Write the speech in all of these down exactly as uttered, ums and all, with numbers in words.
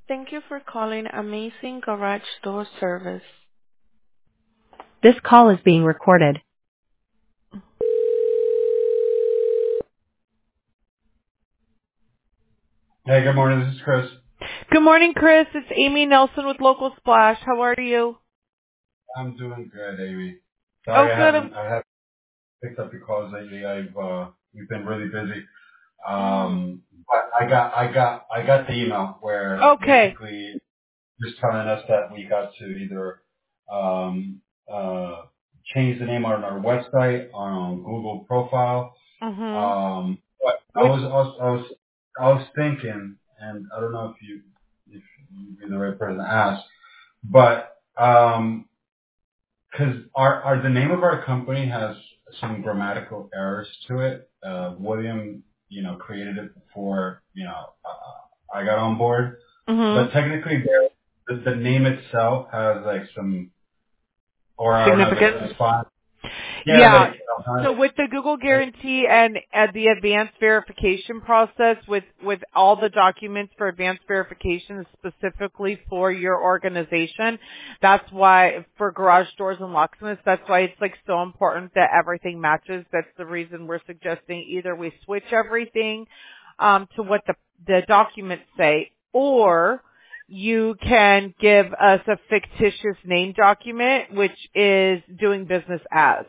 Thank you for calling Amazing Garage Door Service. This call is being recorded. Hey, good morning. This is Chris. Good morning, Chris. It's Amy Nelson with Local Splash. How are you? I'm doing good, Amy. Oh, Sorry, I good. I'm, haven't I haven't picked up your calls lately. I've uh, we've been really busy. mm, Um, but I got I got I got the email where okay. basically just telling us that we got to either um, uh, change the name on our website, on our Google profile. Mhm. Um, but I Which was, I was I was I was thinking, and I don't know if you if you're the right person to ask, but um, because our, our the name of our company has some grammatical errors to it. Uh, William, you know, created it before you know uh, I got on board, but mhm. technically there, the, the name itself has like some, or I don't know if it's, Significance. it's fine. Yeah, Yeah. like uh, So with the Google guarantee and, and the advanced verification process with, with all the documents for advanced verification specifically for your organization, that's why for garage doors and locksmiths, that's why it's like so important that everything matches. That's the reason we're suggesting either we switch everything um, to what the, the documents say, or you can give us a fictitious name document, which is doing business as.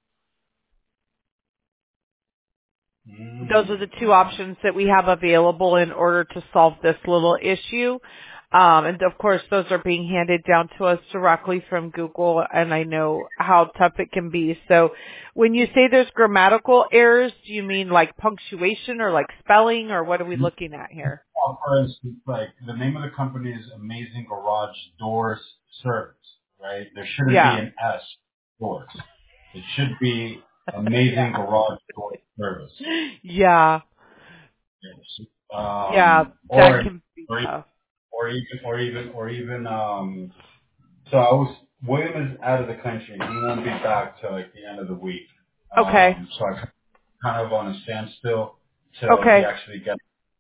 Those are the two mm, options that we have available in order to solve this little issue. Um, and of course, those are being handed down to us directly from Google, and I know how tough it can be. So when you say there's grammatical errors, do you mean like punctuation or like spelling, or what are we looking at here? well, for instance, like the name of the company is Amazing Garage Doors Service, right? There shouldn't be Yeah. an S, doors. It should be Amazing Yeah. Garage Door Service. Yeah. Yes. Yeah. Um, That or can be or tough. or even or even or even um. So I was William is out of the country. He won't be back till like the end of the week. Okay. Um, so I kind of on a standstill till he Okay. actually gets.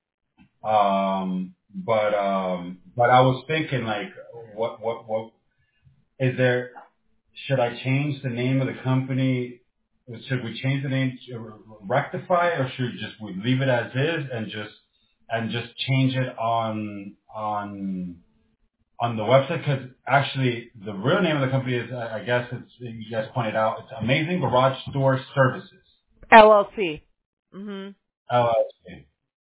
Um, but um, but I was thinking like, what what what is there? Should I change the name of the company? Should we change the name to rectify, or should just we leave it as is and just and just change it on on on the website? Because actually, the real name of the company is, I I guess it's you guys pointed out, it's Amazing Garage Door Services L L C. Mhm. L L C.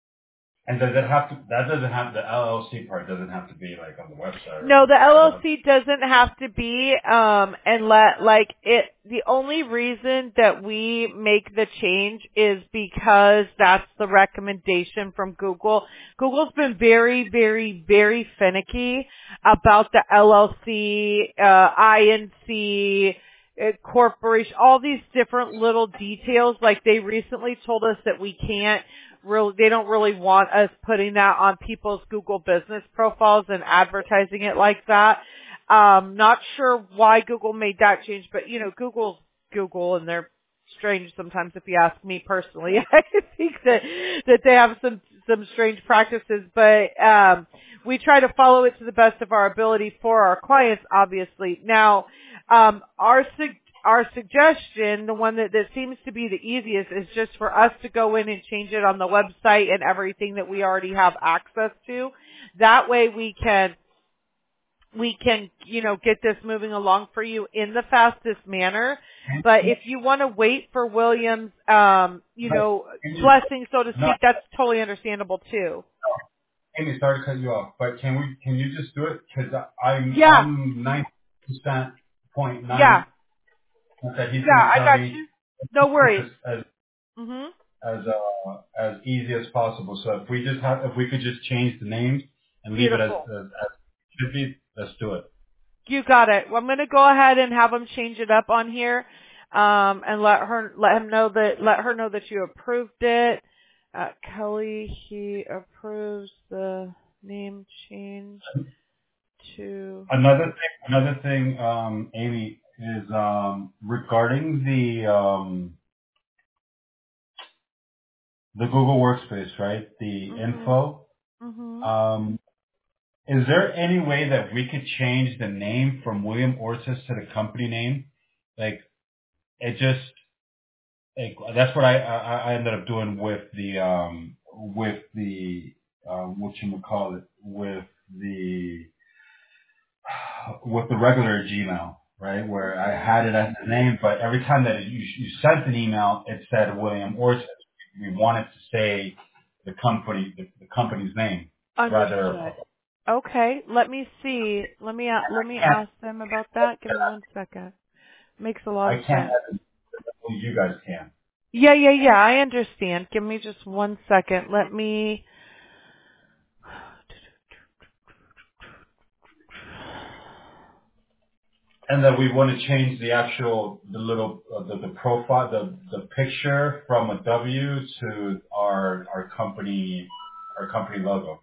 And does it have to? That doesn't have the L L C part. Doesn't have to be like on the website or No, the anything, right? Um, L L C doesn't have to be, um, and let, like, it, the only reason that we make the change is because that's the recommendation from Google. Google's been very, very, very finicky about the L L C, uh, I N C, uh, corporation, all these different little details. Like they recently told us that we can't really, they don't really want us putting that on people's Google business profiles and advertising it like that. Um, not sure why Google made that change, but you know, Google's Google and they're strange sometimes if you ask me personally. I think that, that they have some, some strange practices, but, um, we try to follow it to the best of our ability for our clients, obviously. Now, um, our sug- our suggestion, the one that, that seems to be the easiest, is just for us to go in and change it on the website and everything that we already have access to. That way we can, we can, you know, get this moving along for you in the fastest manner. But if you want to wait for William's, um, you but know, can you, blessing, so to not speak, that's totally understandable too. Amy, sorry to cut you off, but can we? Can you just do it? Because I'm Yeah, I'm ninety percent point yeah, nine that he's yeah, going to I tell got me you. No worries. as as Mhm. as uh, as easy as possible. So if we just have, if we could just change the names and leave it as Beautiful. as, as it should be, let's do it. You got it. Well, I'm going to go ahead and have him change it up on here, um, and let her let him know that let her know that you approved it. Uh, Kelly, he approves the name change to. Another thing, another thing, um, Amy, is um, regarding the um, the Google Workspace, right? The Mhm. info. Mhm. Um, is there any way that we could change the name from William Ortiz to the company name? Like, it just, like, that's what I, I, I ended up doing with the, um, with the, um, what you call it, with the, with the regular Gmail, right? Where I had it as the name, but every time that you, you sent an email, it said William Ortiz. We wanted to say the company, the, the company's name, rather. Understood. Okay, let me see. Let me a- let me ask them about that. Give me one second. Makes a lot I of can't. sense. You guys can. Yeah, yeah, yeah. I understand. Give me just one second. Let me. And then we want to change the actual, the little, uh, the, the profile, the, the picture from a W to our, our company, our company logo.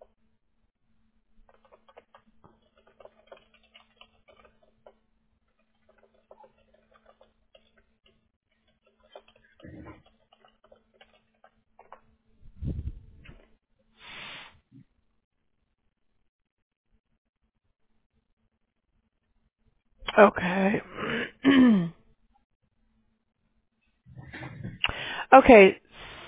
Okay. Okay.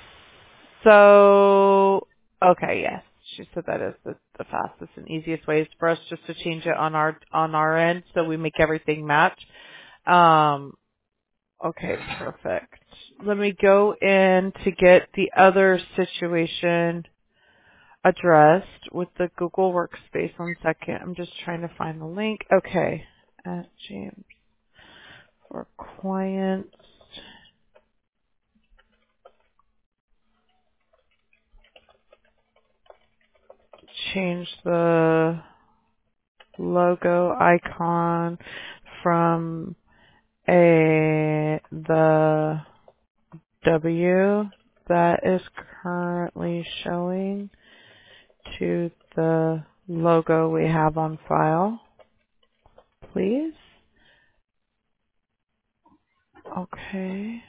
So, okay, yes. She said that is the, the fastest and easiest ways for us just to change it on our on our end, so we make everything match. Um, okay, perfect. Let me go in to get the other situation addressed with the Google Workspace. One second. I'm just trying to find the link. Okay. At James for clients. Change the logo icon from a the W that is currently showing to the logo we have on file, please. Okay.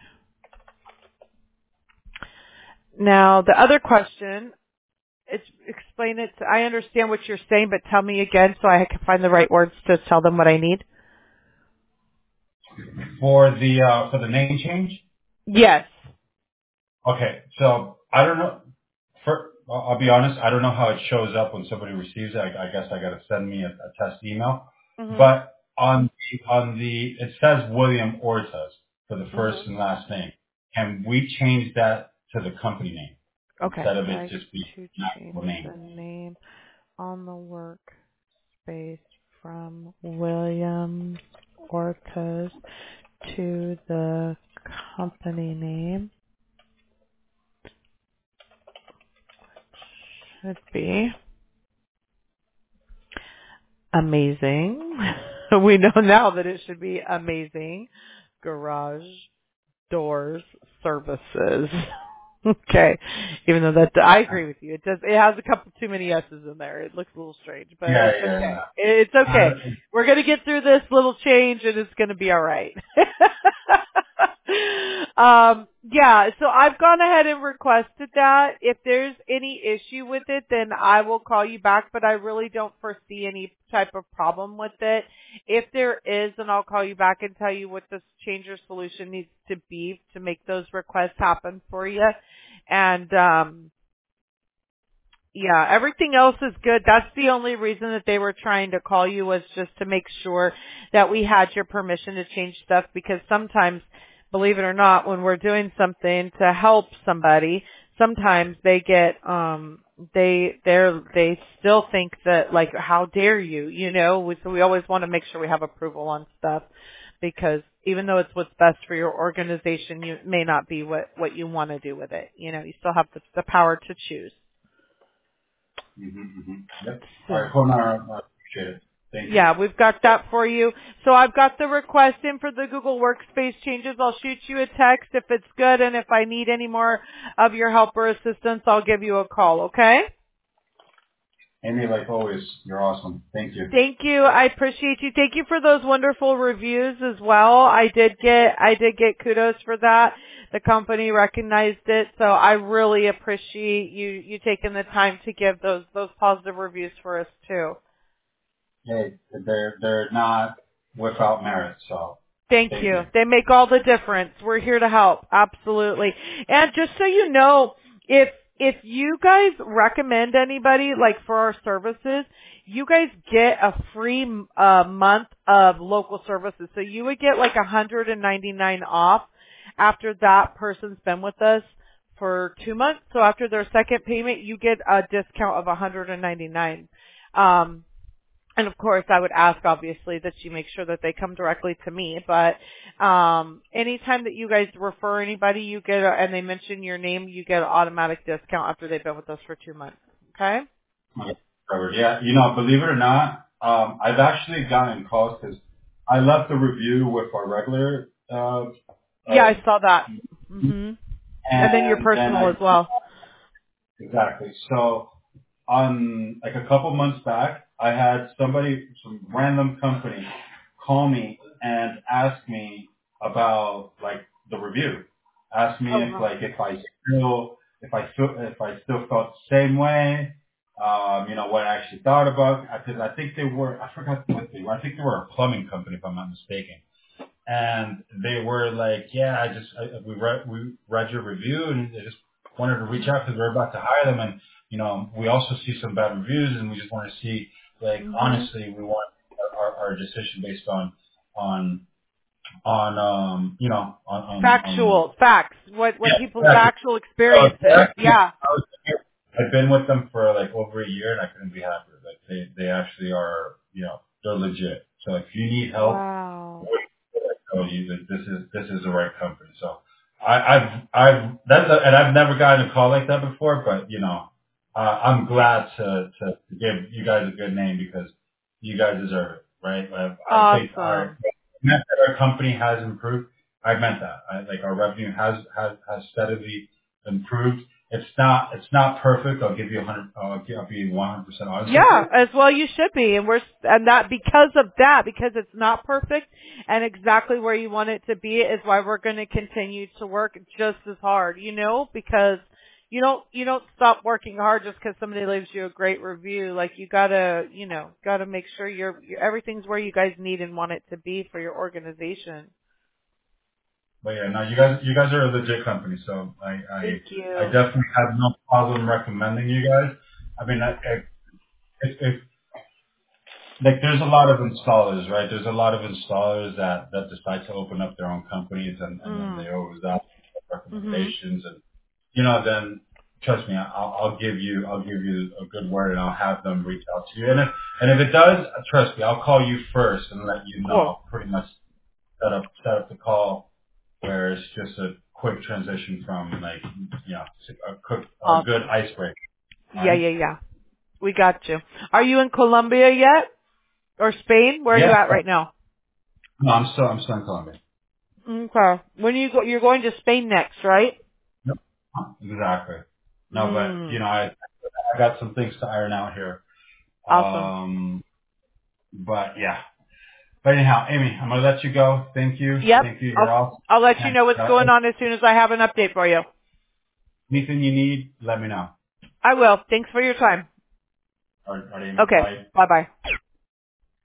Now, the other question is explain it. To, I understand what you're saying, but tell me again so I can find the right words to tell them what I need. For the, uh, for the name change? Yes. Okay. So I don't know. For, I'll I'll be honest. I don't know how it shows up when somebody receives it. I, I guess I got to send me a, a test email. Mhm. But on the, on the, it says William Ortiz for the first Mhm. and last name. Can we change that to the company name Okay. instead of it Like just being to an change actual name? the name on the workspace from Williams Orcas to the company name should be amazing. We know now that it should be amazing. Garage doors services. Okay. Even though that, I agree with you. It does, it has a couple too many S's in there. It looks a little strange, but Yeah, it's yeah, okay. yeah. It's okay. Uh, We're going to get through this little change and it's going to be alright. um, yeah, so I've gone ahead and requested that. If there's any issue with it, then I will call you back, but I really don't foresee any type of problem with it. If there is, then I'll call you back and tell you what the change or solution needs to be to make those requests happen for you. And, um, yeah, everything else is good. That's the only reason that they were trying to call you, was just to make sure that we had your permission to change stuff, because sometimes, believe it or not, when we're doing something to help somebody, sometimes they get, um, they, they're, they still think that, like, how dare you, you know, we, so we always want to make sure we have approval on stuff, because even though it's what's best for your organization, you it may not be what, what you want to do with it. You know, you still have the, the power to choose. mm-hmm, mm-hmm. Yep. All So. right, cool. No, I appreciate it. Thank you. Yeah, we've got that for you. So I've got the request in for the Google Workspace changes. I'll shoot you a text if it's good, and if I need any more of your help or assistance, I'll give you a call, okay? Amy, like always, you're awesome. Thank you. Thank you. I appreciate you. Thank you for those wonderful reviews as well. I did get, I did get kudos for that. The company recognized it, so I really appreciate you, you taking the time to give those, those positive reviews for us too. Hey, they're they're not without merit, so Thank thank you. you. They make all the difference. We're here to help. Absolutely. And just so you know, if if you guys recommend anybody like for our services, you guys get a free uh, month of local services. So you would get like one hundred ninety-nine off after that person's been with us for two months. So after their second payment, you get a discount of one hundred ninety-nine. Um, And of course, I would ask, obviously, that you make sure that they come directly to me. But um, anytime that you guys refer anybody, you get, a, and they mention your name, you get an automatic discount after they've been with us for two months. Okay? Okay, Robert. Yeah, you know, believe it or not, um, I've actually gotten calls because I left a review with our regular, uh, Yeah, uh, I saw that. hmm And then your and then personal I as well. exactly. So on like a couple months back, I had somebody, some random company, call me and ask me about like the review. Ask me Oh, if wow. like if I still if I feel if I still felt the same way. Um, you know what I actually thought about because I think they were I forgot what they were. I think they were a plumbing company if I'm not mistaken. And they were like, yeah, I just I, we read we read your review and they just wanted to reach out because we're about to hire them and you know we also see some bad reviews and we just want to see like hmm honestly we want our, our decision based on on on um you know on on, on Factual, facts. What what yeah people's exactly. actual So experiences. actually, Yeah. I was I've been with them for like over a year and I couldn't be happier. Like they they actually are you know they're legit. So if you need help Wow. I tell you that this is this is the right company. So I, I've I've that's a, and I've never gotten a call like that before. But you know, uh, I'm glad to to give you guys a good name because you guys deserve it, right? I, I think our Awesome. meant that our company has improved. I meant that. I, like our revenue has has has steadily improved. It's not it's not perfect. I'll give you a hundred. I'll give- I'll be one hundred percent honest with Yeah, you. as well you should be. And we're, and that because of that, because it's not perfect and exactly where you want it to be is why we're going to continue to work just as hard, you know, because you don't, you don't stop working hard just because somebody leaves you a great review. Like you gotta, you know, gotta make sure you're, you're, everything's where you guys need and want it to be for your organization. But yeah, no, you guys, you guys are a legit company, so I, I, Thank I you. definitely have no problem recommending you guys. I mean, I, I, if, if, like, there's a lot of installers, right? There's a lot of installers that, that decide to open up their own companies and, and then Mm. they always ask for Mhm. recommendations and, you know, then trust me, I'll, I'll give you, I'll give you a good word and I'll have them reach out to you. And if, and if it does, trust me, I'll call you first and let you know. Cool. I'll pretty much set up, set up the call where it's just a quick transition from like, you know, a quick, a good Awesome. icebreaker. All Yeah, right? yeah, yeah. We got you. Are you in Colombia yet? Or Spain? Where are you Yeah. at right now? No, I'm still, I'm still in Colombia. Okay. When you go, you're going to Spain next, right? Yep. Exactly. No, but you Mm. know, I, I got some things to iron out here. Awesome. Um, but yeah. But anyhow, Amy, I'm gonna let you go. Thank you. Yep. Thank you. You're I'll all. I'll let you And, know what's uh, going on as soon as I have an update for you. anything you need, let me know. I will. Thanks for your time. All right, all right, Amy. Okay. Bye. Bye bye.